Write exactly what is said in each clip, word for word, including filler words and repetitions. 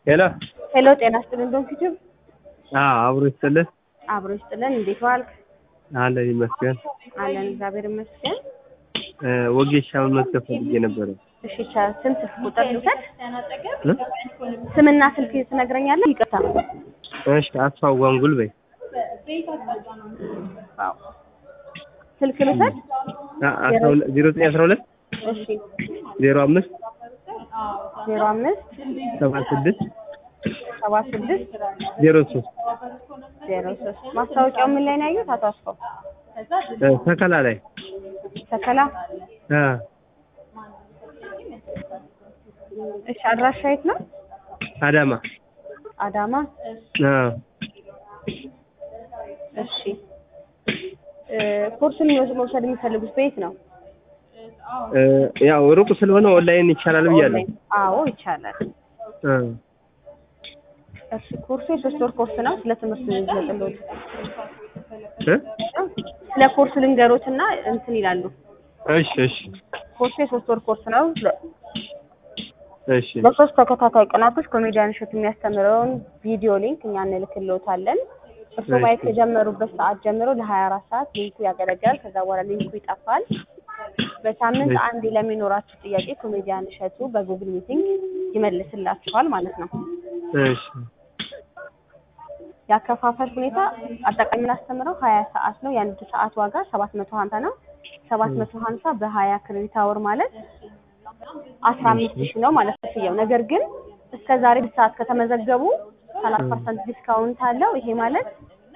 ሄሎ ሄሎ ጤና ይስጥልን ዶክተር አዎ አብሮ ይስጥልን አብሮ ይስጥልን እንዴት ዋልክ አለ ይመስገን አለን እግዚአብሔር ይመስገን እ ወጌሻ መመዝገብ ፈልጌ ነበር እሺ ቻ ስንት ቁጥር ልውሰድ ስምና ስልክ ትነግረኛለህ ይቅርታ እሺ አስፋው ዋንጉል በይ አዎ ስልክ ልውሰድ ዜሮ ዘጠኝ አስራ ሁለት እሺ ዜሮ አምስት ዜሮ አምስት ሰባ ስድስት ሰባ ስድስት ዜሮ ሶስት ዜሮ ሶስት ማስታወቂያው ምን ላይ ነው ያዩት አቶ አስፋው ተከላ ላይ ተከላ አ እሺ አድራሻ የት ነው አዳማ አዳማ አ እሺ እ ኮርሱን መውሰድ የሚፈልጉት በየት ነው እ ያው ሩቅ ስለሆነ ኦንላይን ይቻላል ብያለሁ አዎ ይቻላል እ እሺ ኮርሱ የሶስት ወር ኮርስ ነው ስለ ትምህርት ልንገርልዎት እ ስለ ኮርሱ ልንገሮትና እንትን ይላሉ እሺ እሺ ኮርሱ የሶስት ወር ኮርስ ነው እሺ በሶስት ተከታታይ ቀናቶች ኮሜዲያን እሸቱ የሚያስተምረውን ቪዲዮ ሊንክ እኛ እንልክልዎታለን እርሶ ማየት ከጀመሩበት ሰዓት ጀምሮ ለሀያ አራት ሰዓት ሊንኩ ያገለግላል ከዛ በኋላ ሊንኩ ይጠፋል በሳምንት አንዴ ለሚኖራችሁ ጥያቄ ኮሜዲያን እሸቱ በጉግል ሚቲንግ ይመልስላችኋል ማለት ነው እሺ ያከፋፈል ሁኔታ አጠቃላይ የምናስተምረው ሀያ ሰዓት ነው የአንድ ሰዓት ዋጋ ሰባት መቶ ሀምሳ ነው ሰባት መቶ ሀምሳ በሀያ ክሬዲት አወር ማለት አስራ አምስት ሺህ ነው ማለት ነው ነገር ግን እስከ ዛሬ ሰዓት ከተመዘገቡ ሰላሳ ፐርሰንት ዲስካውንት አለው ይሄ ማለት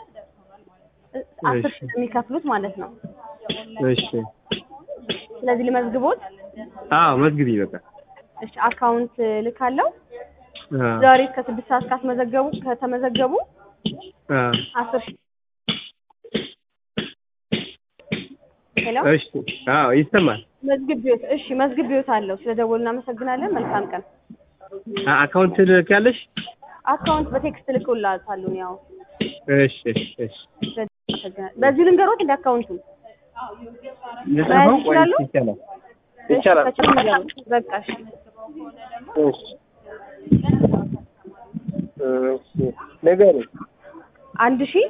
አስር ሺህ የሚከፍሉት ማለት ነው እሺ ስለዚህ ለመዝግቦት አዎ መዝግቢ በቃ እሺ አካውንት ልካለው አ ዛሬ እስከ ስድስት ሰዓት ከተመዘገቡ ከተመዘገቡ አ አስር ሺህ ሄሎ እሺ አዎ ይሰማል መዝግቢዎት እሺ መዝግቢዎት አለው ስለደወልና እናመሰግናለን መልካም ቀን አካውንት ልካለሽ አካውንት በቴክስት ልኮላታለሁ ያው እሺ እሺ እሺ በዚህ ልንገሮት እንደ አካውንቱ ለታው ቆይ ይቻላል ይቻላል በቃ እሺ እሺ እሺ ነገር አንድ ሺህ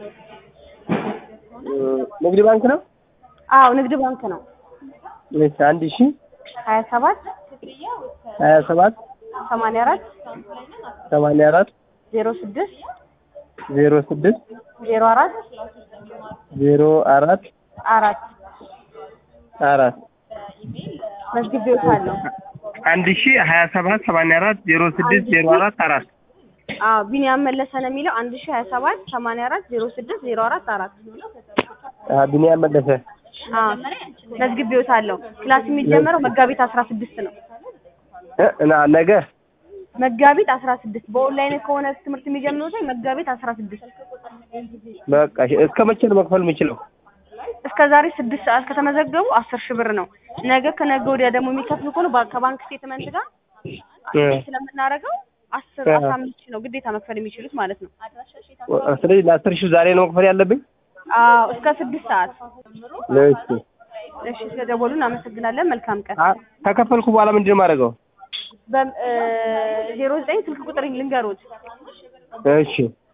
ንግድ ባንክ ነው አዎ ንግድ ባንክ ነው እሺ አንድ ሺህ ሀያ ሰባት ሀያ ሰባት ሰማንያ አራት ሰማንያ አራት ዜሮ ስድስት ዜሮ ስድስት ዜሮ አራት ዜሮ አራት አራት አራት መዝግቤዎታለሁ አንድ ሺህ ሀያ ሰባት ሰማንያ አራት ዜሮ ስድስት ዜሮ አራት አራት አዎ ቢኒያም መለሰ ነው የሚለው አንድ ሺህ ሀያ ሰባት ሰማንያ አራት ዜሮ ስድስት ዜሮ አራት አራት አ ቢኒያም መለሰ አዎ መዝግቤዎታለሁ ክላስ የሚጀምረው መጋቢት አስራ ስድስት ነው እና ነገ መጋቢት አስራ ስድስት በኦንላይን ከሆነ ትምህርት የሚጀምሩት መጋቢት አስራ ስድስት በቃ እስከ መቼ ነው መክፈል የምችለው እስከ ዛሬ ስድስት ሰዓት ከተመዘገቡ አስር ሺህ ብር ነው ነገ ከነገ ወዲያ ደግሞ የሚከፍሉ ከሆነ ከባንክ ስቴትመንት ጋር ስለምናደርገው አስር አስራ አምስት ሺህ ነው ግዴታ መክፈል የሚችሉት ማለት ነው ስለዚህ ለአስር ሺህ ዛሬ ነው መክፈል ያለብኝ አዎ እስከ ስድስት ሰዓት ለእሺ እሺ ስለደወሉ እናመሰግናለን መልካም ቀን ተከፈልኩ በኋላ ምንድን ነው የማደርገው በ ዜሮ ዘጠኝ ስልክ ቁጥር ልንገሩት እሺ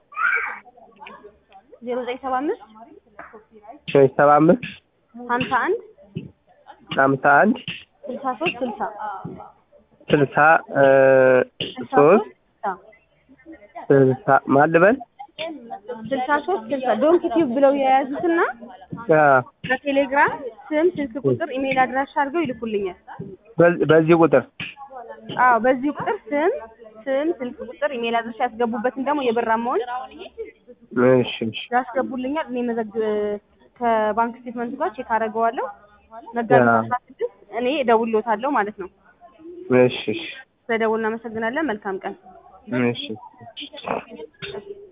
ዜሮ ዘጠኝ ሰባ አምስት እሺ ሰባ አምስት ሀምሳ አንድ ሀምሳ አንድ ስልሳ ሶስት ስልሳ ስልሳ ሶስት ስልሳ ማን ልበል ስልሳ ሶስት ስልሳ ዶንት ቲዩብ ብለው የያዙትና በቴሌግራም ስም ስልክ ቁጥር ኢሜል አድራሻ አድርገው ይልኩልኛል በዚህ ቁጥር አዎ በዚህ ቁጥር ስም ስም ስልክ ቁጥር ኢሜል አድራሻ ያስገቡበትን ደግሞ የብር አማውንት እሺ እሺ ያስገቡልኛል እኔ መዘግ ከባንክ ስቴትመንት ጋር ቼክ አደርገዋለሁ መጋቢት አስራ ስድስት እኔ እደውልልዎታለሁ ማለት ነው እሺ እሺ ስለደውልና እናመሰግናለን መልካም ቀን እሺ